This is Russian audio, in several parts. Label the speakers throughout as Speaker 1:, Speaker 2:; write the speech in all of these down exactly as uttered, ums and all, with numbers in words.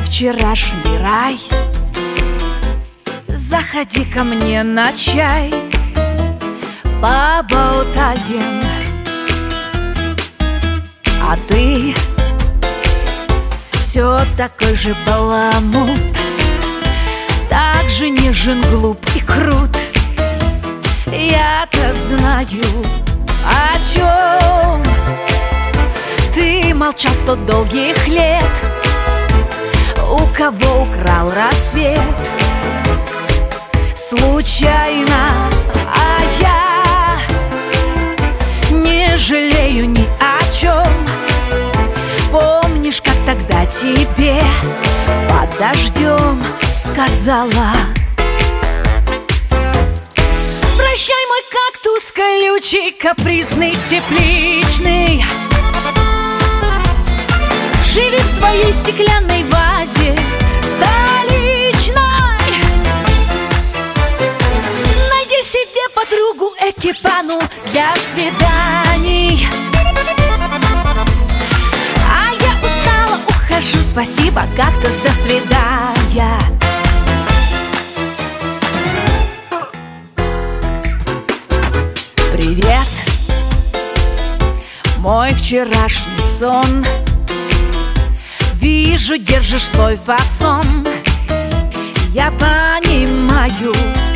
Speaker 1: вчерашний рай. Заходи ко мне на чай, поболтаем. А ты все такой же баламут, так же нежен, глуп и крут. Я-то знаю, о чем ты молчал сто долгих лет. У кого украл рассвет случайно, а я не жалею ни о чем. Помнишь, как тогда тебе под дождем сказала: прощай, мой кактус колючий, капризный, тепличный. Живи в своей стеклянной вазе столичной. Найди себе подругу экипану для свиданий. А я устала, ухожу, спасибо, кактус, до свидания. Привет, мой вчерашний сон. Вижу, держишь свой фасон. Я понимаю.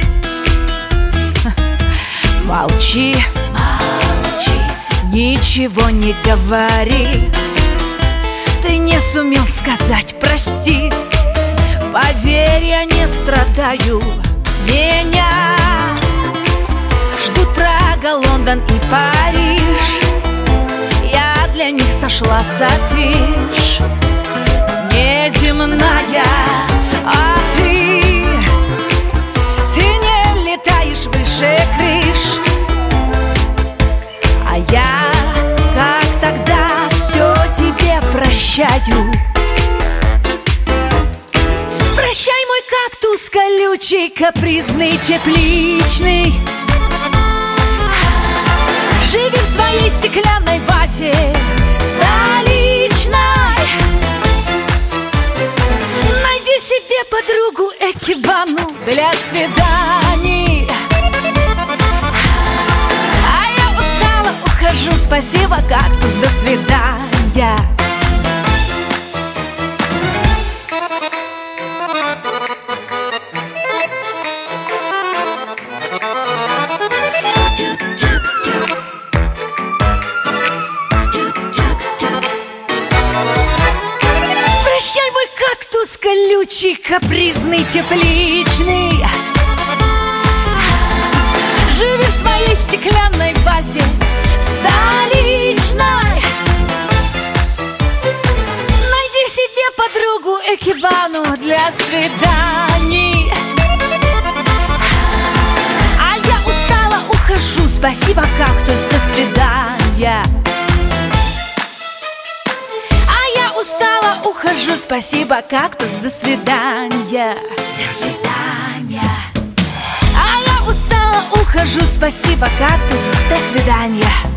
Speaker 1: Молчи, молчи, ничего не говори. Ты не сумел сказать прости. Поверь, я не страдаю. Меня ждут Прага, Лондон и Париж. Я для них сошла с афиш. Неземная, а ты, ты не летаешь выше крыш. А я, как тогда, все тебе прощаю. Прощай, мой кактус колючий, капризный, тепличный. Живи в своей стеклянной вазе столичной. Найди себе подругу экибану для свиданий. А я устала, ухожу, спасибо, кактус, до свидания. Колючий, капризный, тепличный. Живи в своей стеклянной вазе столичной. Найди себе подругу экибану для свиданий. А я устала, ухожу, спасибо, кактус, до свидания. Ухожу, спасибо, кактус, до свидания. До свидания. А я устала, ухожу, спасибо, кактус, до свидания.